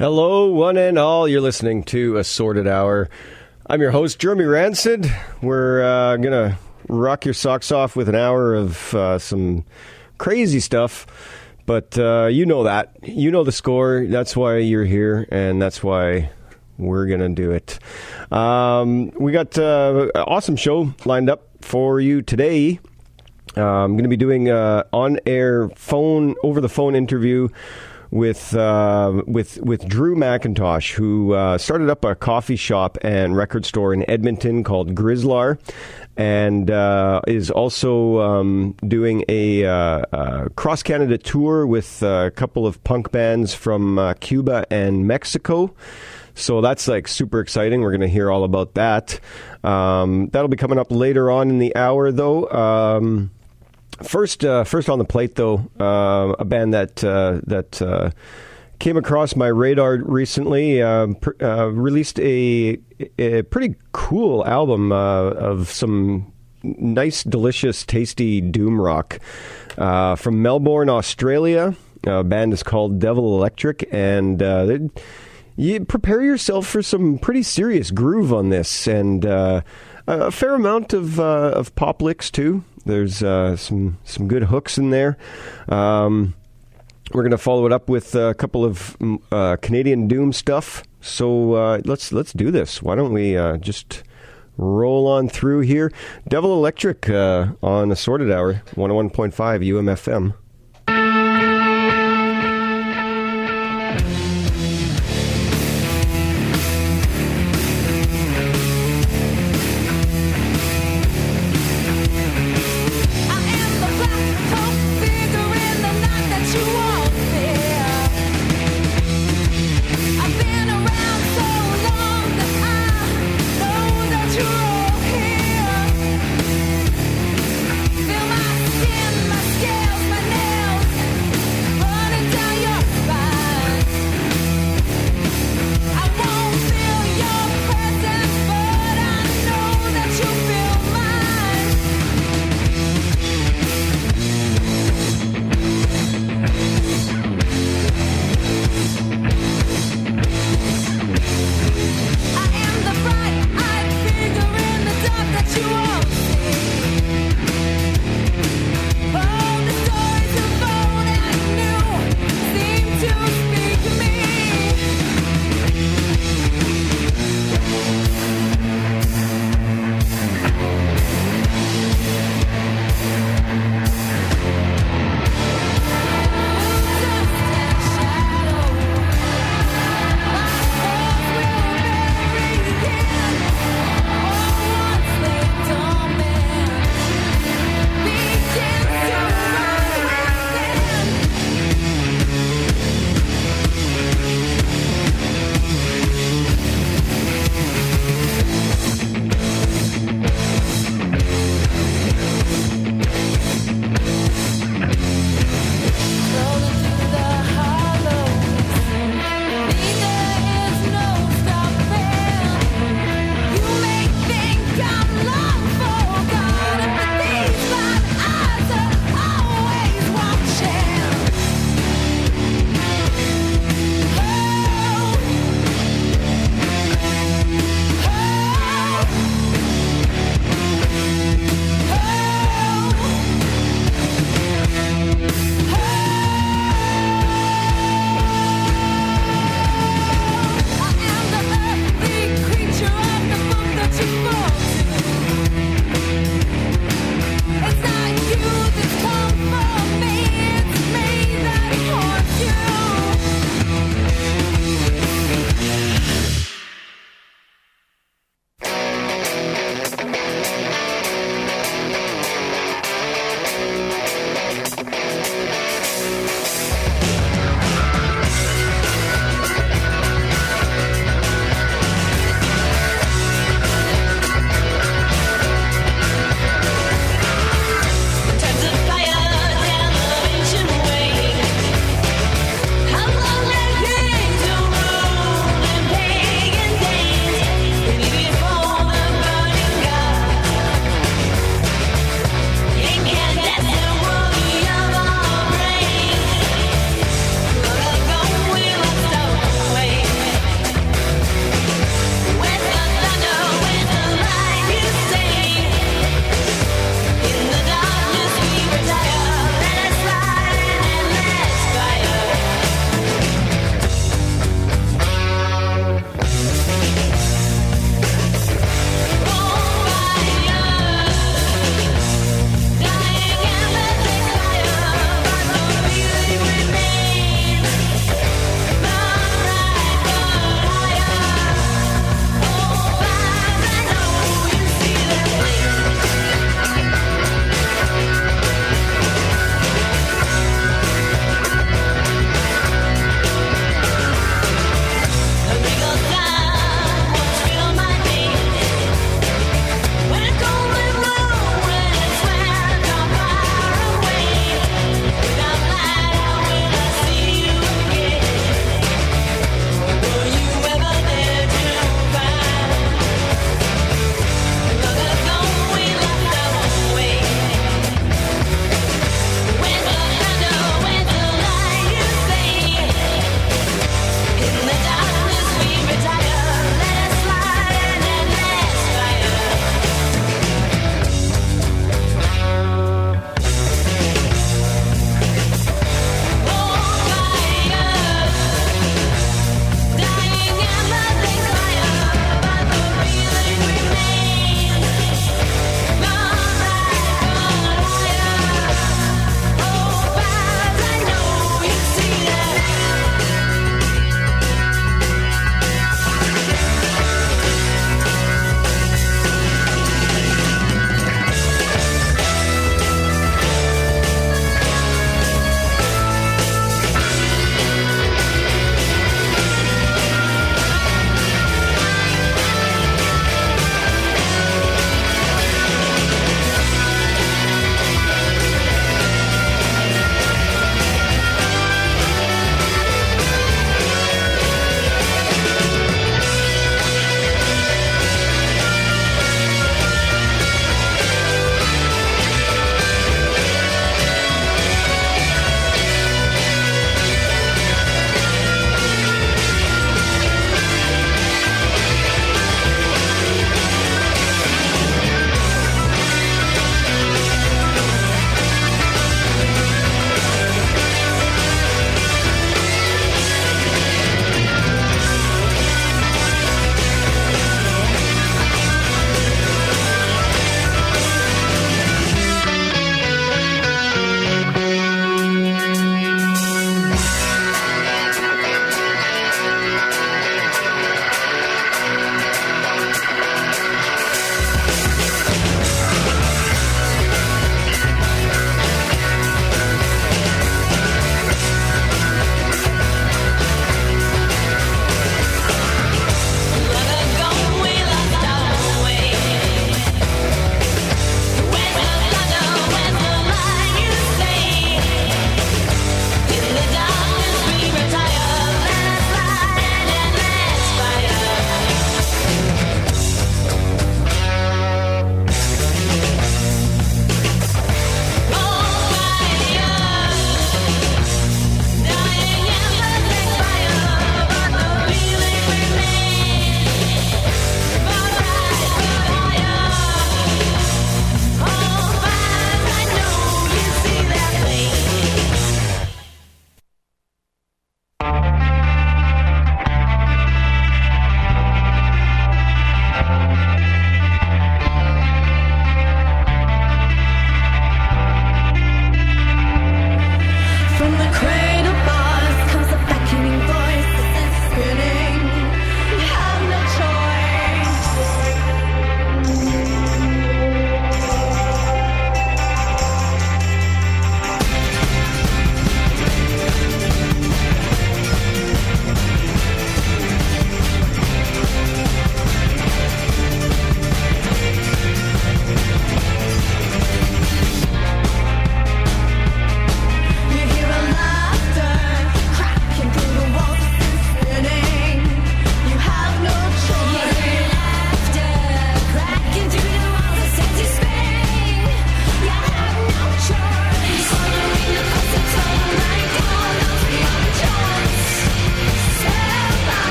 Hello, one and all. You're listening to Assorted Hour. I'm your host, Jeremy Rancid. We're going to rock your socks off with an hour of some crazy stuff. But you know that. You know the score. That's why you're here, and that's why we're going to do it. We got an awesome show lined up for you today. I'm going to be doing an on-air over-the-phone interview with Drew McIntosh, who started up a coffee shop and record store in Edmonton called Grizzlar, and is also doing a cross-Canada tour with a couple of punk bands from Cuba and Mexico. So that's like super exciting. We're going to hear all about that. That'll be coming up later on in the hour, though. First on the plate, though, a band that came across my radar recently, released a pretty cool album of some nice, delicious, tasty doom rock from Melbourne, Australia. Band is called Devil Electric, and you prepare yourself for some pretty serious groove on this, and a fair amount of pop licks too. There's some good hooks in there. We're going to follow it up with a couple of Canadian doom stuff. So let's do this. Why don't we just roll on through here? Devil Electric on Assorted Hour, 101.5 UMFM. Feel my skin, my scales, my nails.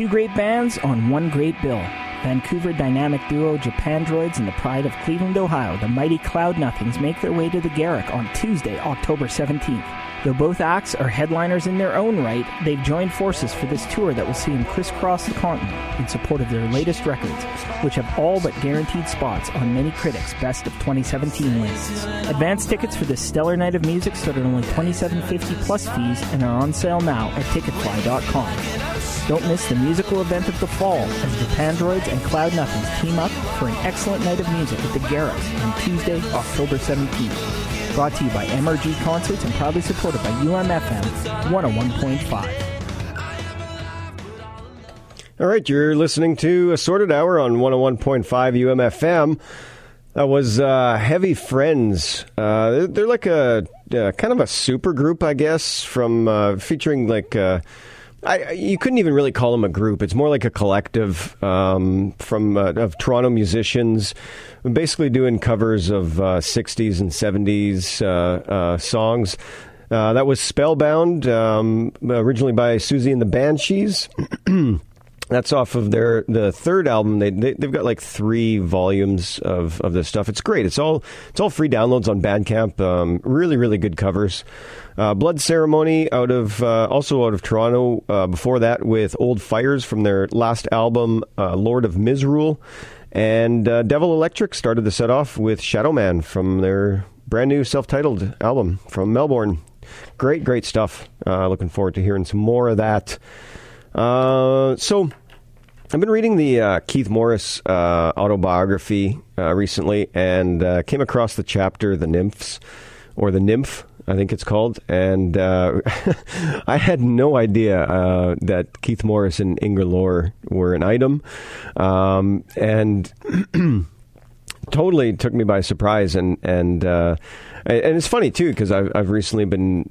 Two great bands on one great bill. Vancouver dynamic duo Japandroids and the pride of Cleveland, Ohio, the mighty Cloud Nothings make their way to the Garrick on Tuesday, October 17th. Though both acts are headliners in their own right, they've joined forces for this tour that will see them crisscross the continent in support of their latest records, which have all but guaranteed spots on many critics' Best of 2017 lists. Advance tickets for this stellar night of music start at only $27.50 plus fees and are on sale now at ticketfly.com. Don't miss the musical event of the fall as Japandroids and Cloud Nothings team up for an excellent night of music at the Garrick on Tuesday, October 17th. Brought to you by MRG Concerts and proudly supported by UMFM 101.5. All right, you're listening to Assorted Hour on 101.5 UMFM. That was Heavy Friends. They're like a kind of a super group, I guess, from featuring like... you couldn't even really call them a group. It's more like a collective of Toronto musicians, basically doing covers of 60s and 70s songs. That was Spellbound, originally by Susie and the Banshees. That's off of the third album. They've got like 3 volumes of this stuff. It's great. It's all free downloads on Bandcamp. Really, really good covers. Blood Ceremony also out of Toronto. Before that, with Old Fires from their last album, Lord of Misrule. And Devil Electric started the set off with Shadow Man from their brand new self-titled album from Melbourne. Great, great stuff. Looking forward to hearing some more of that. So I've been reading the Keith Morris autobiography recently and came across the chapter The Nymphs, or The Nymph, I think it's called. And I had no idea that Keith Morris and Inga Lohr were an item. And totally took me by surprise. And it's funny, too, because I've recently been...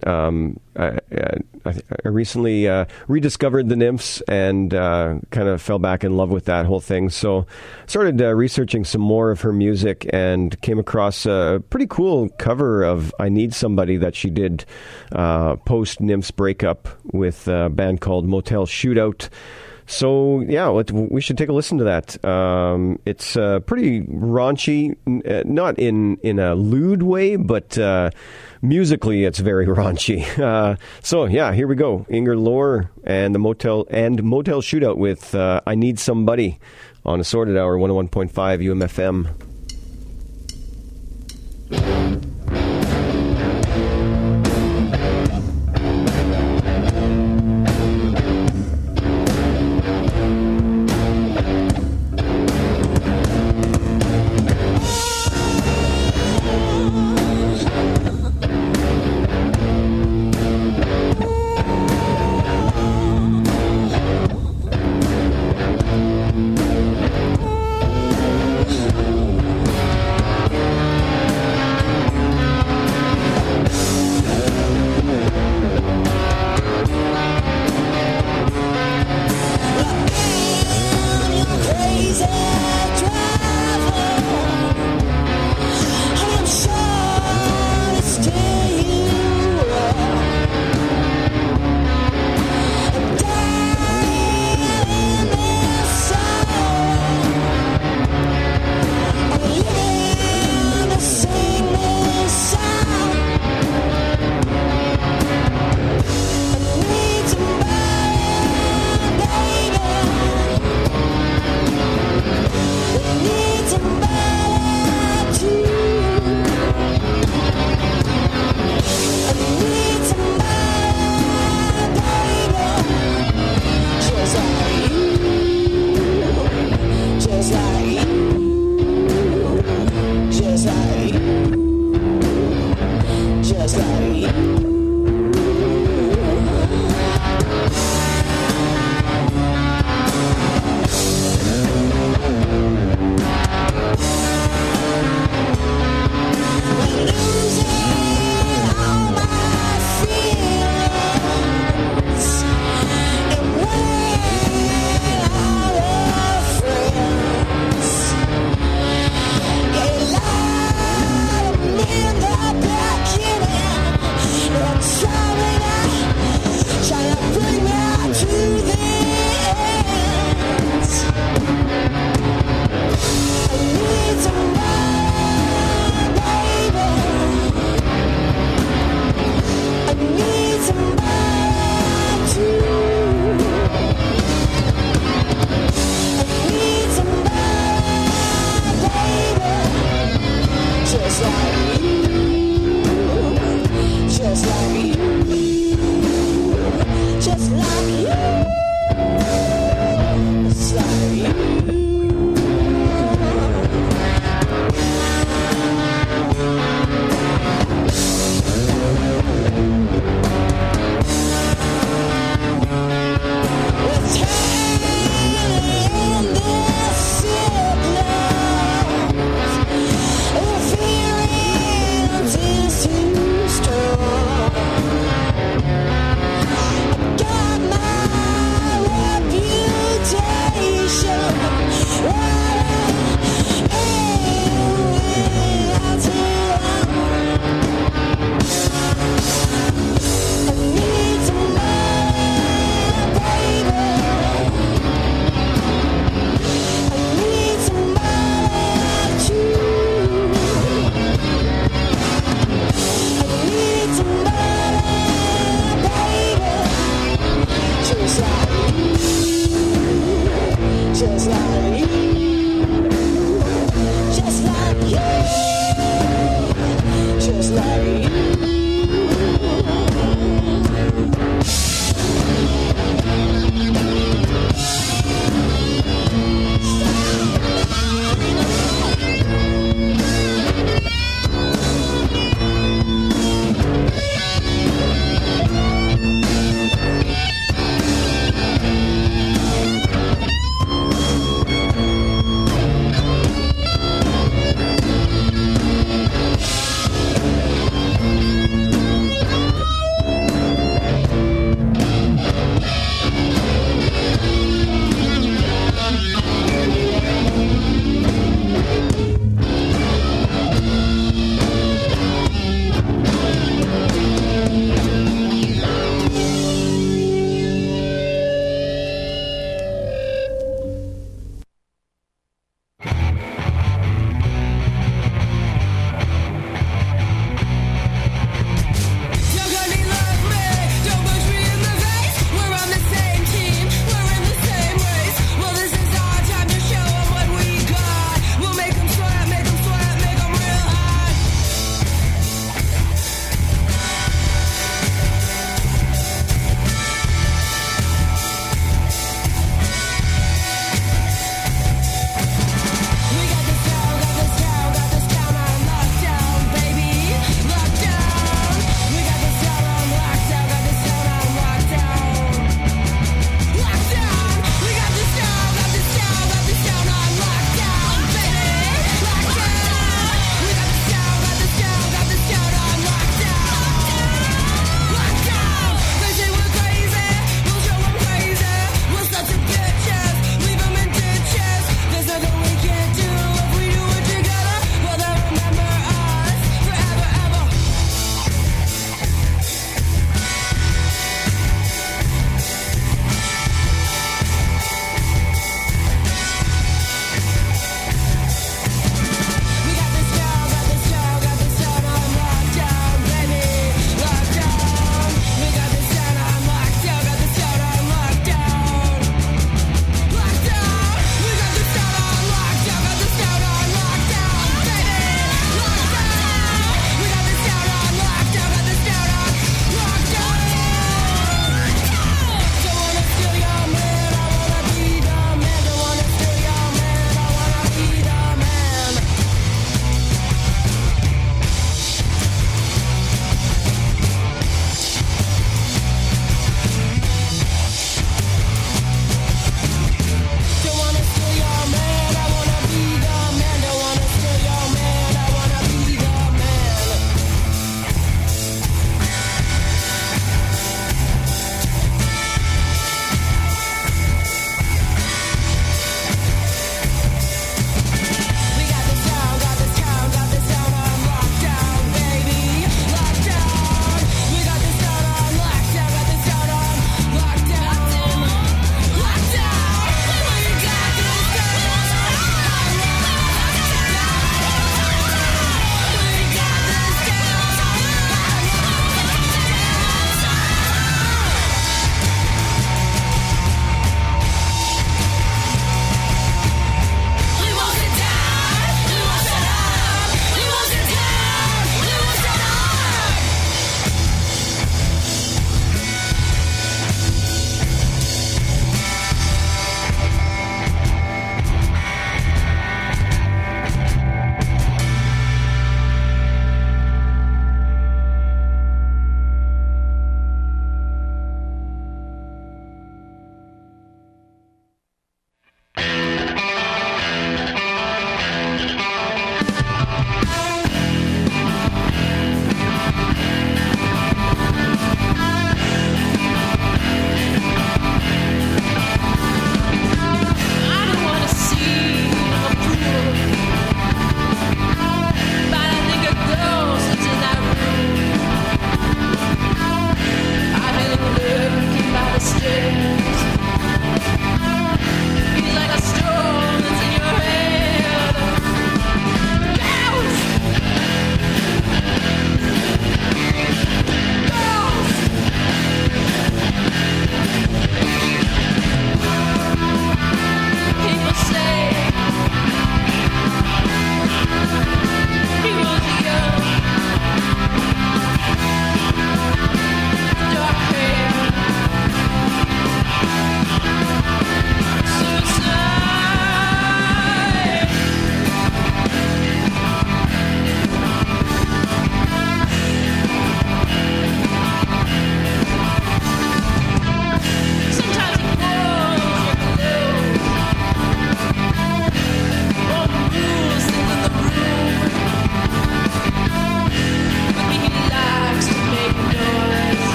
I recently rediscovered the Nymphs and kind of fell back in love with that whole thing. So started researching some more of her music and came across a pretty cool cover of I Need Somebody that she did post-Nymphs breakup with a band called Motel Shootout. So, yeah, we should take a listen to that. It's pretty raunchy, not in a lewd way, but musically it's very raunchy. So, yeah, here we go. Inga Lohr and the Motel Shootout with I Need Somebody on Assorted Hour, 101.5 UMFM.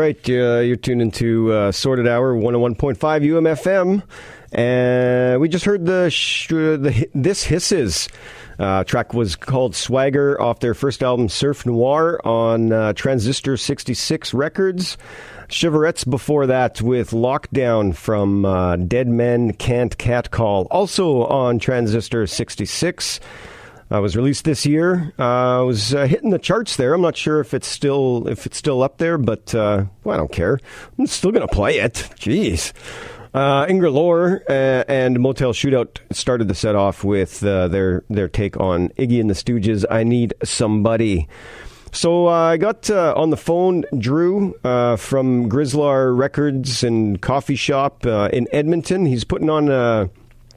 right. You're tuned into Sorted Hour, 101.5 UMFM. And we just heard This Hisses. Track was called Swagger off their first album, Surf Noir, on Transistor 66 Records. Chiverettes before that with Lockdown from Dead Men Can't Catcall, also on Transistor 66. Was released this year. Was hitting the charts there. I'm not sure if it's still up there, but well, I don't care. I'm still going to play it. Jeez. Ingra Lore and Motel Shootout started the set off with their take on Iggy and the Stooges, I Need Somebody. So I got on the phone Drew from Grizzlar Records and Coffee Shop in Edmonton. He's putting on a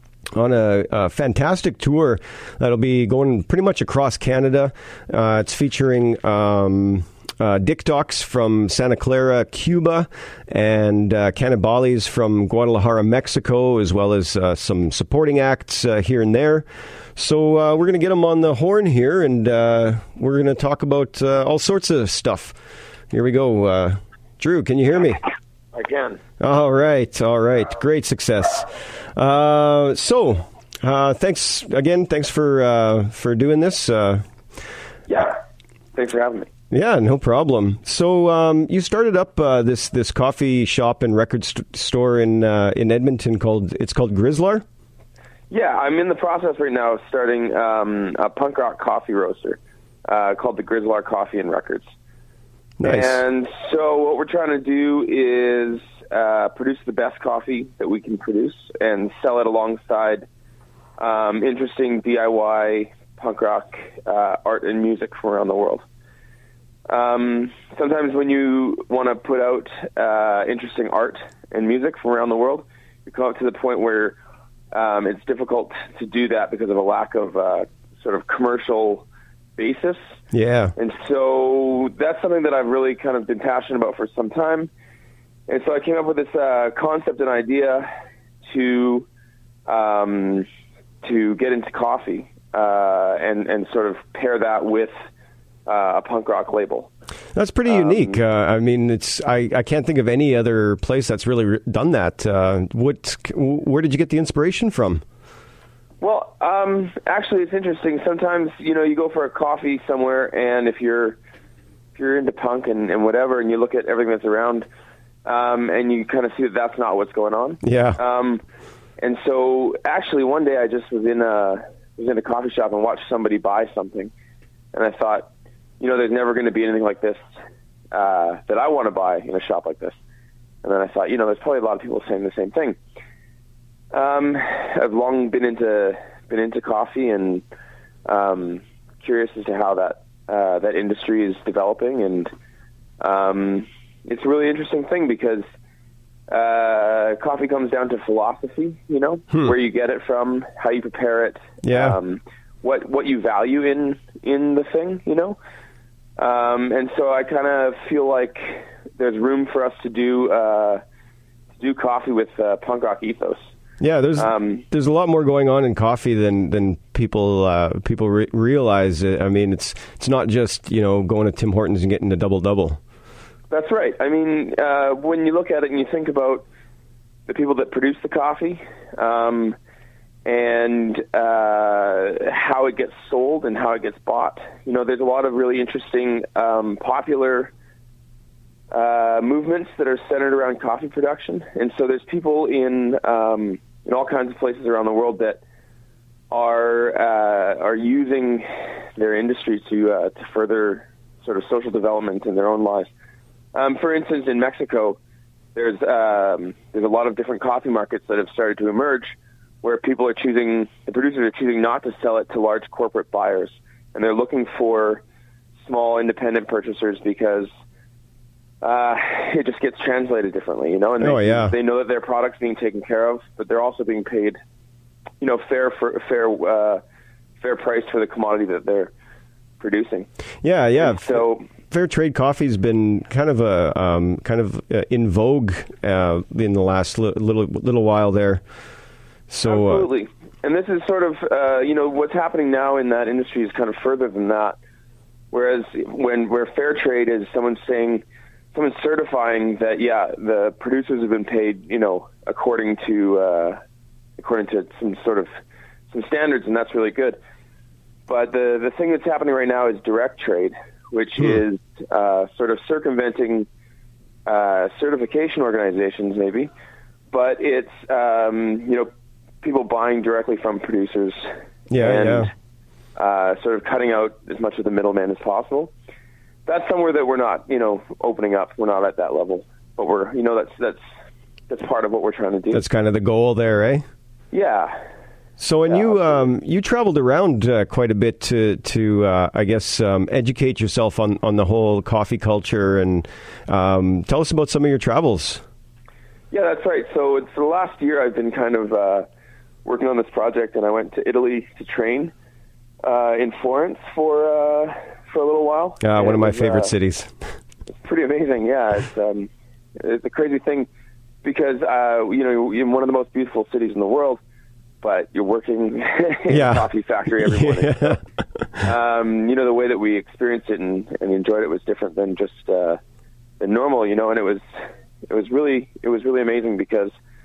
fantastic tour that'll be going pretty much across Canada. It's featuring Dick Docs from Santa Clara, Cuba, and Cannibales from Guadalajara, Mexico, as well as some supporting acts here and there. So we're going to get them on the horn here, and we're going to talk about all sorts of stuff. Here we go. Drew, can you hear me? I can. All right. Great success. So thanks again. Thanks for doing this. Yeah. Thanks for having me. Yeah, no problem. So you started up this coffee shop and record store in Edmonton called Grizzlar? Yeah, I'm in the process right now of starting a punk rock coffee roaster called the Grizzlar Coffee and Records. Nice. And so what we're trying to do is produce the best coffee that we can produce and sell it alongside interesting DIY punk rock art and music from around the world. Sometimes when you want to put out interesting art and music from around the world, you come up to the point where it's difficult to do that because of a lack of sort of commercial basis. Yeah. And so that's something that I've really kind of been passionate about for some time. And so I came up with this concept and idea to get into coffee and sort of pair that with a punk rock label. That's pretty unique. I mean, I can't think of any other place that's really done that. Where did you get the inspiration from? Well, actually, it's interesting. Sometimes, you go for a coffee somewhere, and if you're into punk and whatever, and you look at everything that's around, and you kind of see that that's not what's going on. Yeah. And so, actually, one day I just was in a coffee shop and watched somebody buy something, and I thought, there's never going to be anything like this that I want to buy in a shop like this. And then I thought, there's probably a lot of people saying the same thing. I've long been into coffee and curious as to how that industry is developing, and it's a really interesting thing because coffee comes down to philosophy, where you get it from, how you prepare it, what you value in the thing, and so I kind of feel like there's room for us to do coffee with punk rock ethos. Yeah, there's a lot more going on in coffee than people realize. I mean, it's not just going to Tim Hortons and getting a double. That's right. I mean, when you look at it and you think about the people that produce the coffee, and how it gets sold and how it gets bought, there's a lot of really interesting popular movements that are centered around coffee production, and so there's people in all kinds of places around the world that are using their industry to further sort of social development in their own lives. For instance, in Mexico, there's a lot of different coffee markets that have started to emerge, where the producers are choosing not to sell it to large corporate buyers, and they're looking for small independent purchasers because it just gets translated differently, and they know that their product's being taken care of, but they're also being paid, fair price for the commodity that they're producing. Yeah. And so fair trade coffee's been kind of in vogue in the last little while there. So absolutely, and this is sort of what's happening now in that industry is kind of further than that. Whereas where fair trade is someone saying, certifying that the producers have been paid, according to some standards, and that's really good. But the thing that's happening right now is direct trade, which is sort of circumventing certification organizations, maybe. But it's people buying directly from producers, sort of cutting out as much of the middleman as possible. That's somewhere that we're not, opening up. We're not at that level, but we're, that's part of what we're trying to do. That's kind of the goal there, eh? Yeah. So, and you traveled around quite a bit to I guess, educate yourself on the whole coffee culture, and tell us about some of your travels. Yeah, that's right. So it's the last year I've been kind of working on this project, and I went to Italy to train in Florence for a little while. One of my favorite cities. It's pretty amazing. Yeah, it's a crazy thing because you're in one of the most beautiful cities in the world, but you're working in a coffee factory every morning. So, the way that we experienced it and enjoyed it was different than just than normal. And it was really amazing because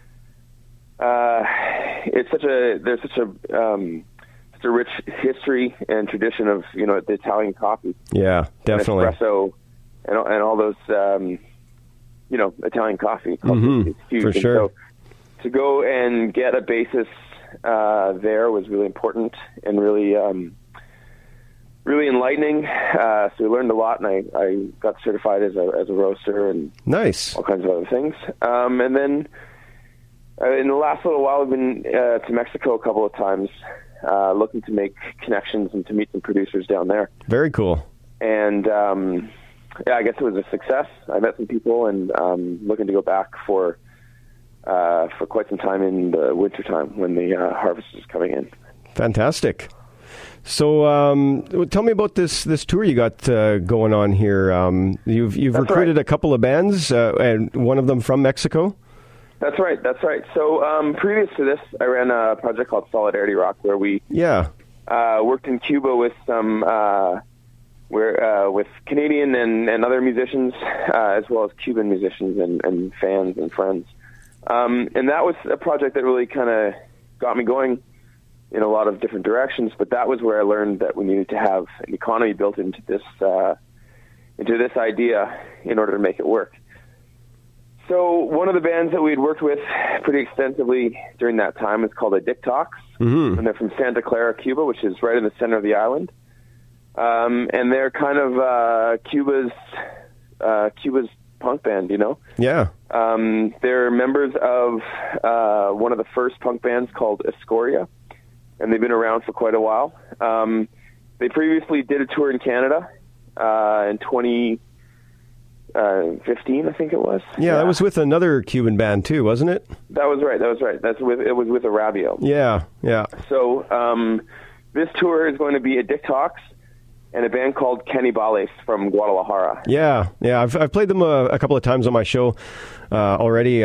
there's such a rich history and tradition of the Italian coffee. Yeah, definitely. And espresso and all those Italian coffee. It's huge. For sure. And so to go and get a basis there was really important and really enlightening. So we learned a lot, and I got certified as a roaster and nice, all kinds of other things. And then in the last little while, I've been to Mexico a couple of times, looking to make connections and to meet some producers down there. Very cool. And I guess it was a success. I met some people, and looking to go back for quite some time in the wintertime when the harvest is coming in. Fantastic. So tell me about this tour you got going on here. You've recruited a couple of bands, and one of them from Mexico? That's right. So previous to this, I ran a project called Solidarity Rock, where we worked in Cuba with some with Canadian and other musicians, as well as Cuban musicians and fans and friends. And that was a project that really kind of got me going in a lot of different directions. But that was where I learned that we needed to have an economy built into this idea in order to make it work. So one of the bands that we had worked with pretty extensively during that time is called Addictox, and they're from Santa Clara, Cuba, which is right in the center of the island. And they're kind of Cuba's punk band, Yeah. They're members of one of the first punk bands called Escoria, and they've been around for quite a while. They previously did a tour in Canada in 2015, I think it was. Yeah, that was with another Cuban band too, wasn't it? That was right. It was with Arabio. Yeah. So this tour is going to be Addictox and a band called Canibales from Guadalajara. Yeah. I've played them a couple of times on my show already.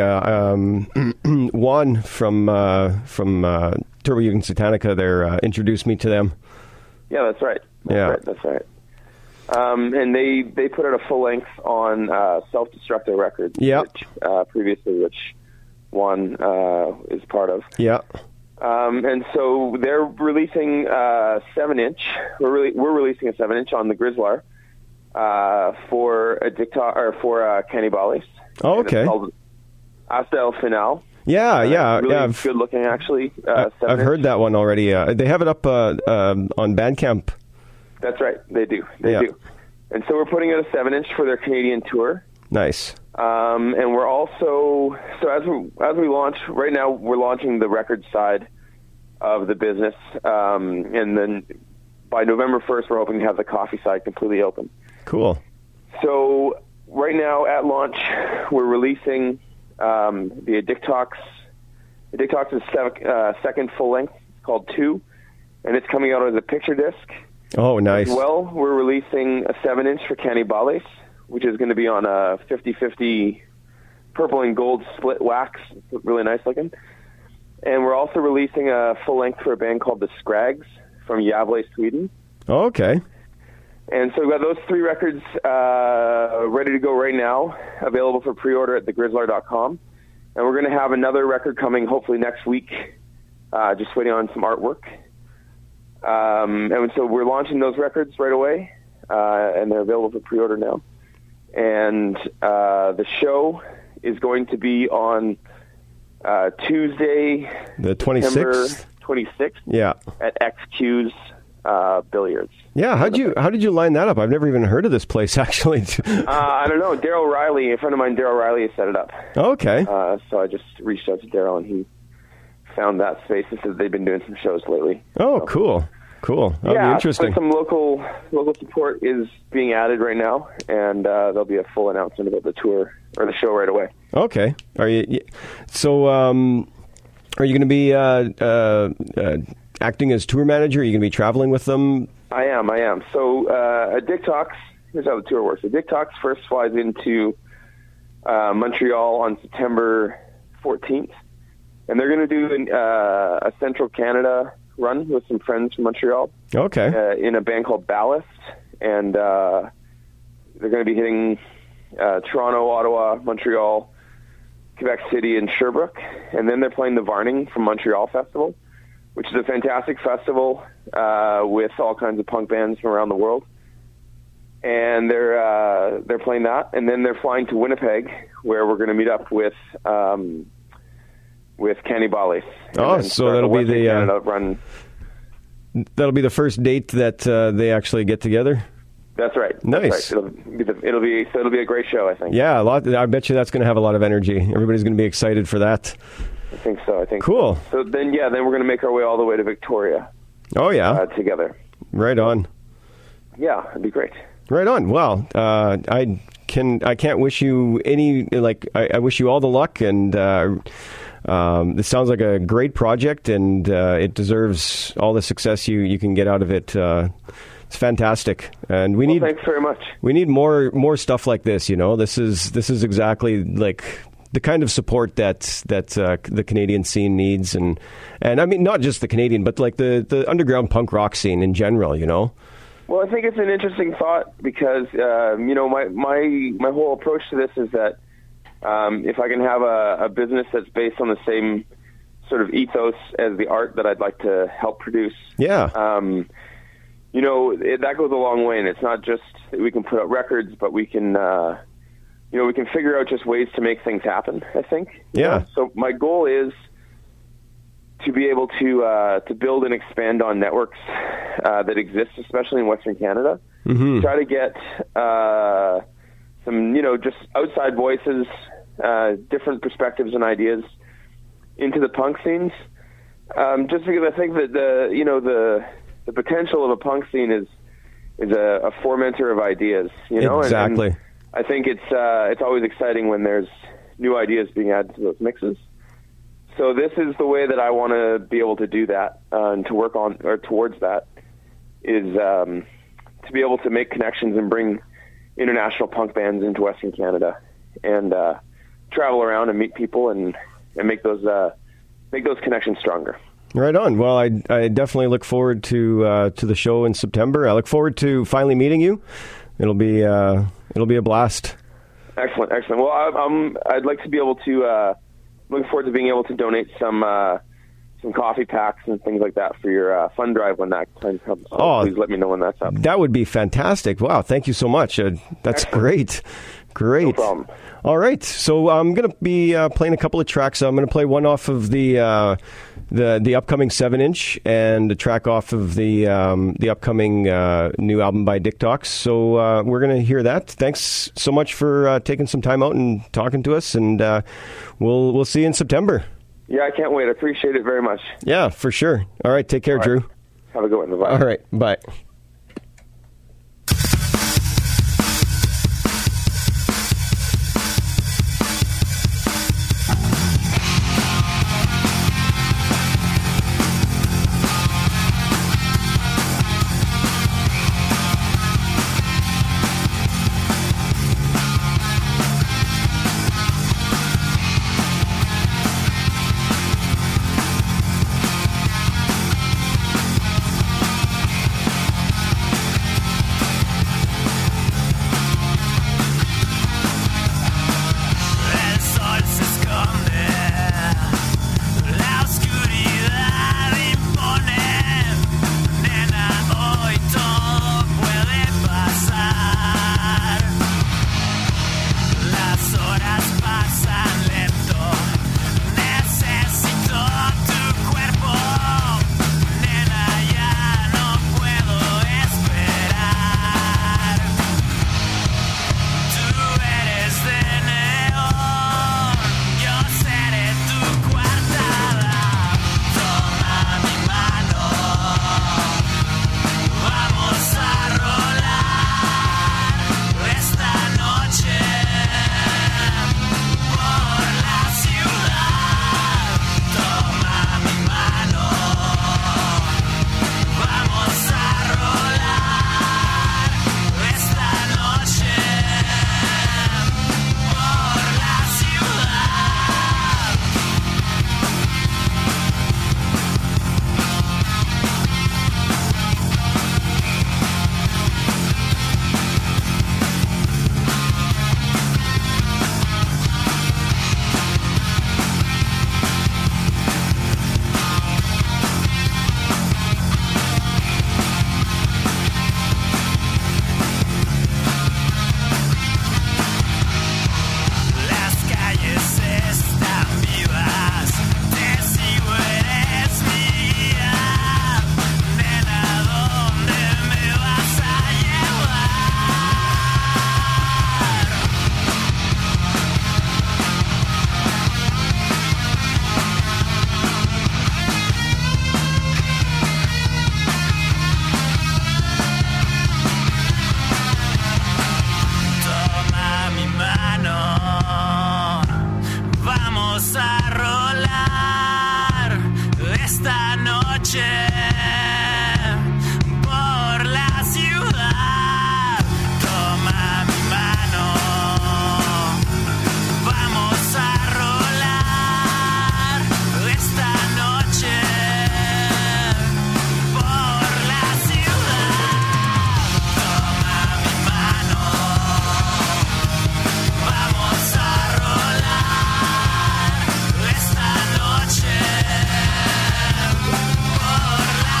Juan from Turbo Yugen Satanica there introduced me to them. Yeah, that's right. That's right. And they put out a full length on Self-Destructor Records, which Juan is part of. Yeah. And so they're releasing 7-inch. We're releasing a 7-inch on the Grizzlar for Canibales. Oh, okay. It's called Hasta el Final. Yeah. Really good looking, actually. I've heard that one already. They have it up on Bandcamp. That's right. They do. They do. And so we're putting out a 7-inch for their Canadian tour. Nice. And we're also, as we launch, right now we're launching the record side of the business. And then by November 1st, we're hoping to have the coffee side completely open. Cool. So right now at launch, we're releasing the Addictox. Addictox's second full length, called 2, and it's coming out as a picture disc. Oh, nice. As well, we're releasing a 7-inch for Canibales, which is going to be on a 50-50 purple and gold split wax. It's really nice looking. And we're also releasing a full length for a band called the Scrags from Gävle, Sweden. Oh, okay. And so we've got those 3 records ready to go right now, available for pre-order at thegrizzlar.com. And we're going to have another record coming hopefully next week, just waiting on some artwork. And so we're launching those records right away, and they're available for pre-order now. And the show is going to be on Tuesday, the 26th. 26th. Yeah. At XQ's Billiards. Yeah, how did you line that up? I've never even heard of this place, actually. I don't know. Daryl Riley, a friend of mine, Daryl Riley, set it up. Okay. So I just reached out to Daryl, and he found that space and said they've been doing some shows lately. Oh, so, cool. That'll be interesting. So some local support is being added right now, and there'll be a full announcement about the tour or the show right away. Okay. Are you going to be acting as tour manager? Are you going to be traveling with them? I am. So at Dick Talks, here's how the tour works. So Dick Talks first flies into Montreal on September 14th, and they're going to do a Central Canada run with some friends from Montreal. Okay. In a band called Ballast, and they're going to be hitting Toronto, Ottawa, Montreal, Quebec City, and Sherbrooke, and then they're playing the Varning from Montreal Festival, which is a fantastic festival with all kinds of punk bands from around the world. And they're playing that, and then they're flying to Winnipeg, where we're going to meet up with Cannibales. Oh, so that'll be the run. That'll be the first date that they actually get together. That's right. Nice. That's right. It'll be a great show, I think. Yeah, I bet you that's going to have a lot of energy. Everybody's going to be excited for that. I think so. Cool. So then we're going to make our way all the way to Victoria. Oh yeah. Together. Right on. Yeah, it'd be great. Right on. Well, I can't wish you any, I wish you all the luck, and this sounds like a great project, and it deserves all the success you can get out of it. It's fantastic, and thanks very much. We need more stuff like this. This is exactly like the kind of support that the Canadian scene needs, and I mean not just the Canadian, but like the underground punk rock scene in general. Well, I think it's an interesting thought because my whole approach to this is that if I can have a business that's based on the same sort of ethos as the art that I'd like to help produce, that goes a long way. And it's not just that we can put out records, but we can we can figure out just ways to make things happen, I think. Yeah. So my goal is to be able to build and expand on networks that exist, especially in Western Canada. Mm-hmm. Try to get some, just outside voices, different perspectives and ideas into the punk scenes. Just because I think that the potential of a punk scene is a fomenter of ideas. Exactly. And I think it's always exciting when there's new ideas being added to those mixes. So this is the way that I want to be able to do that and to work on or towards that is to be able to make connections and bring international punk bands into Western Canada and travel around and meet people and make those connections stronger. Right on. Well, I definitely look forward to the show in September. I look forward to finally meeting you. It'll be a blast. Excellent. Well, I'd like to be able to. Looking forward to being able to donate some coffee packs and things like that for your fund drive when that time comes. Please let me know when that's up. That would be fantastic. Wow, thank you so much. That's great. No problem. All right, so I'm going to be playing a couple of tracks. I'm going to play one off of the upcoming 7-inch and a track off of the upcoming new album by Dick Talks. So we're going to hear that. Thanks so much for taking some time out and talking to us, and we'll see you in September. Yeah, I can't wait. I appreciate it very much. Yeah, for sure. All right, take care, Drew. Have a good one. Bye. All right, bye. Esta noche por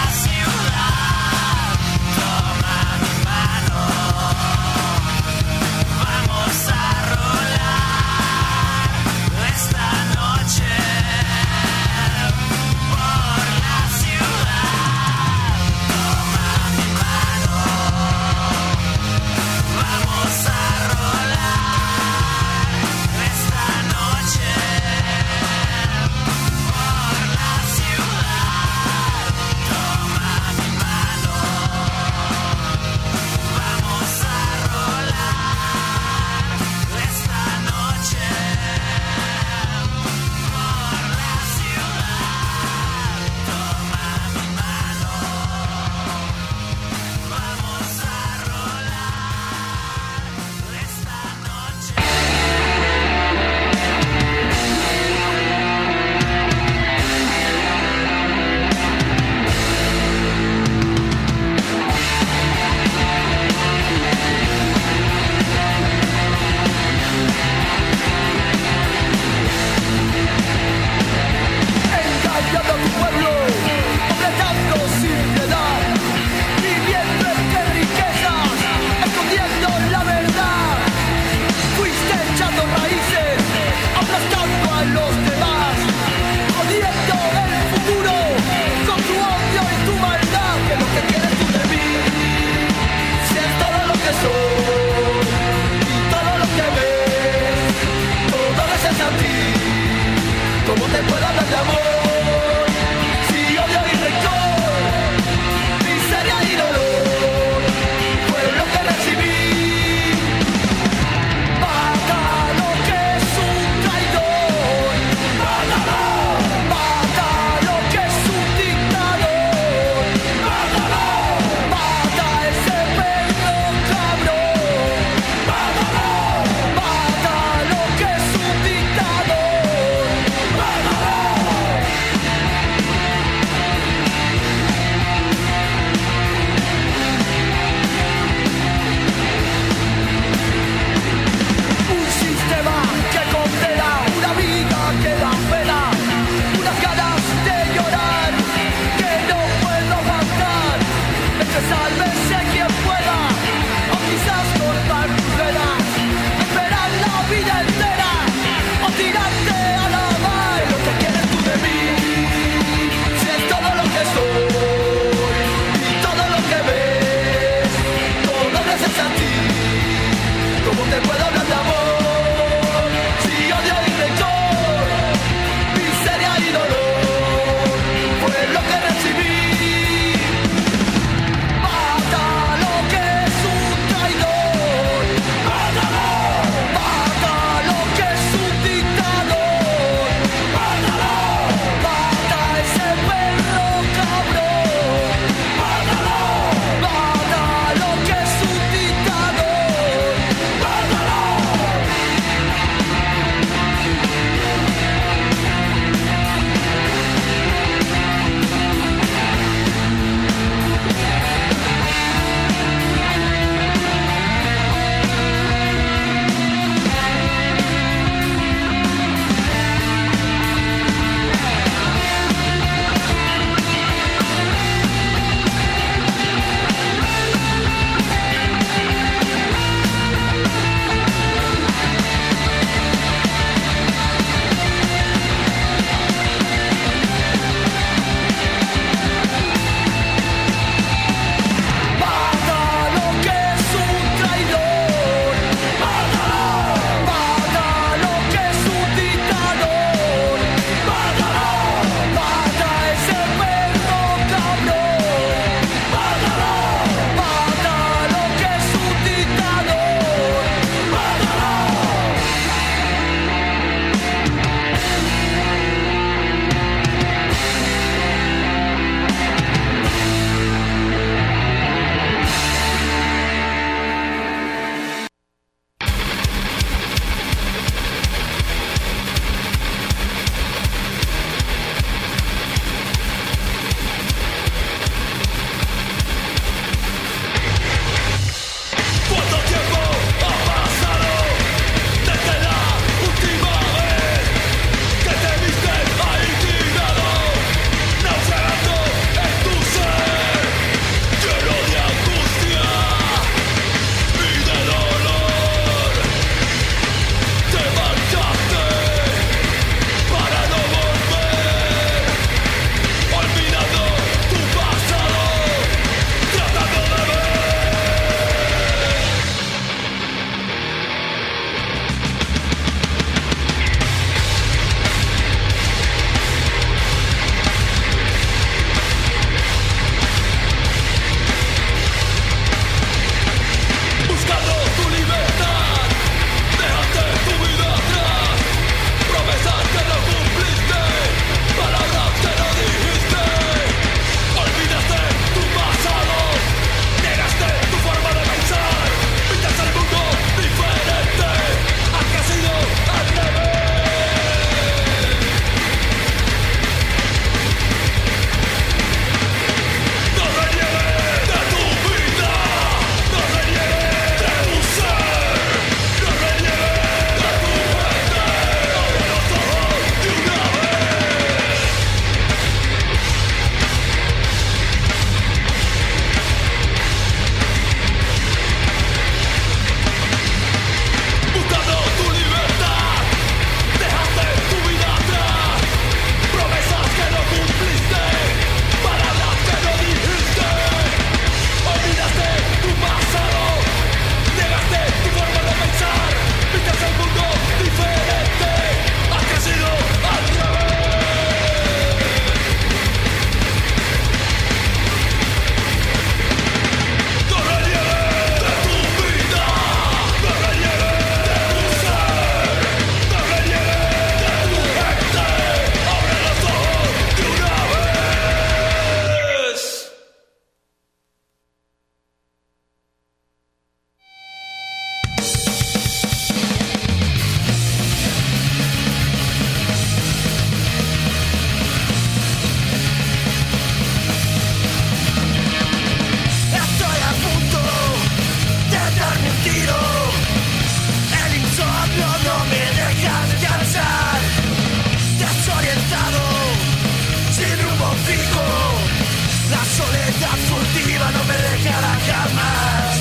La soledad furtiva no me dejará jamás.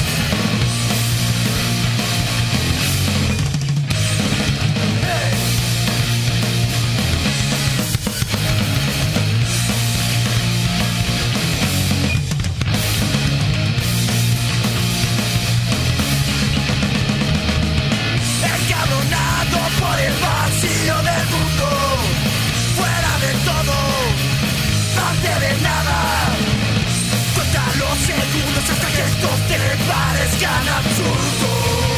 Por el vacío del mundo, fuera de todo, parte de nada. Cuenta los segundos hasta que esto te parezcan absurdo.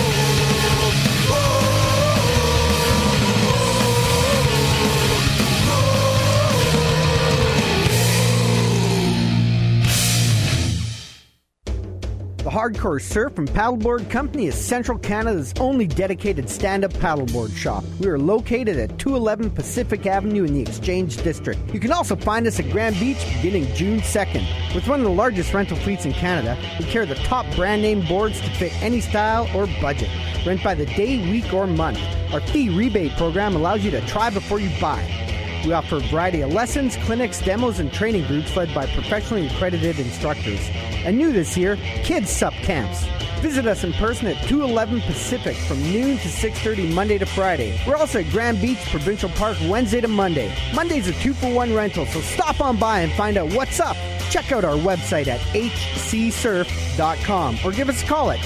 The Hardcore Surf and Paddleboard Company is Central Canada's only dedicated stand-up paddleboard shop. We are located at 211 Pacific Avenue in the Exchange District. You can also find us at Grand Beach beginning June 2nd. With one of the largest rental fleets in Canada, we carry the top brand name boards to fit any style or budget. Rent by the day, week, or month. Our fee rebate program allows you to try before you buy. We offer a variety of lessons, clinics, demos, and training groups led by professionally accredited instructors. And new this year, kids sup camps. Visit us in person at 211 Pacific from noon to 6:30 Monday to Friday. We're also at Grand Beach Provincial Park Wednesday to Monday. Monday's a 2-for-1 rental, so stop on by and find out what's up. Check out our website at hcsurf.com or give us a call at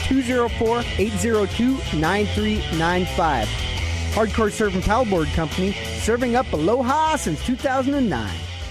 204-802-9395. Hardcore Surf and Paddleboard Company, serving up Aloha since 2009.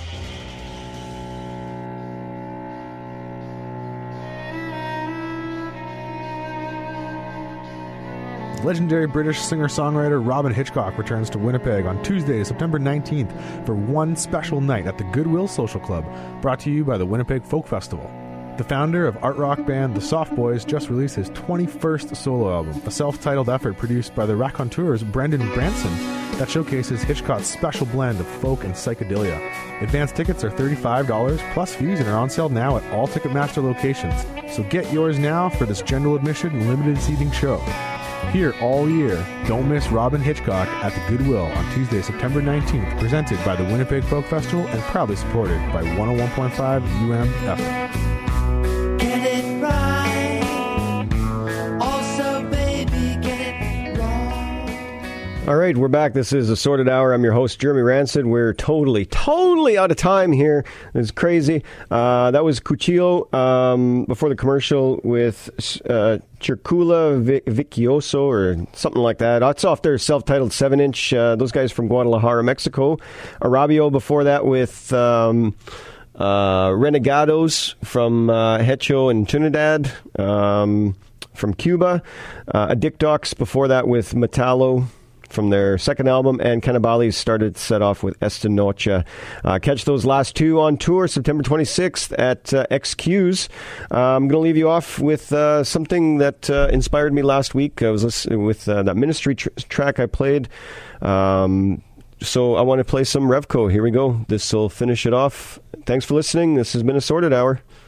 Legendary British singer-songwriter Robyn Hitchcock returns to Winnipeg on Tuesday, September 19th for one special night at the Goodwill Social Club, brought to you by the Winnipeg Folk Festival. The founder of art rock band The Soft Boys just released his 21st solo album, a self-titled effort produced by the raconteur's Brendan Branson that showcases Hitchcock's special blend of folk and psychedelia. Advance tickets are $35 plus fees and are on sale now at all Ticketmaster locations. So get yours now for this general admission and limited seating show. Here all year, don't miss Robyn Hitchcock at the Goodwill on Tuesday, September 19th, presented by the Winnipeg Folk Festival and proudly supported by 101.5 UM-FM. Get it right. Also, baby, get it wrong. All right, we're back. This is Assorted Hour. I'm your host, Jeremy Rancid. We're totally out of time here. It's crazy. That was Cuchillo before the commercial with Circula Vicioso or something like that. That's off their self-titled 7-inch. Those guys from Guadalajara, Mexico. Arabio before that with Renegados from Hecho and Trinidad from Cuba. Addictox before that with Metallo from their second album, and Cannibales started to set off with Esta Noche. Catch those last two on tour September 26th at XQ's. I'm going to leave you off with something that inspired me last week. I was listening with that Ministry track I played. So I want to play some Revco. Here we go. This will finish it off. Thanks for listening. This has been Assorted Hour.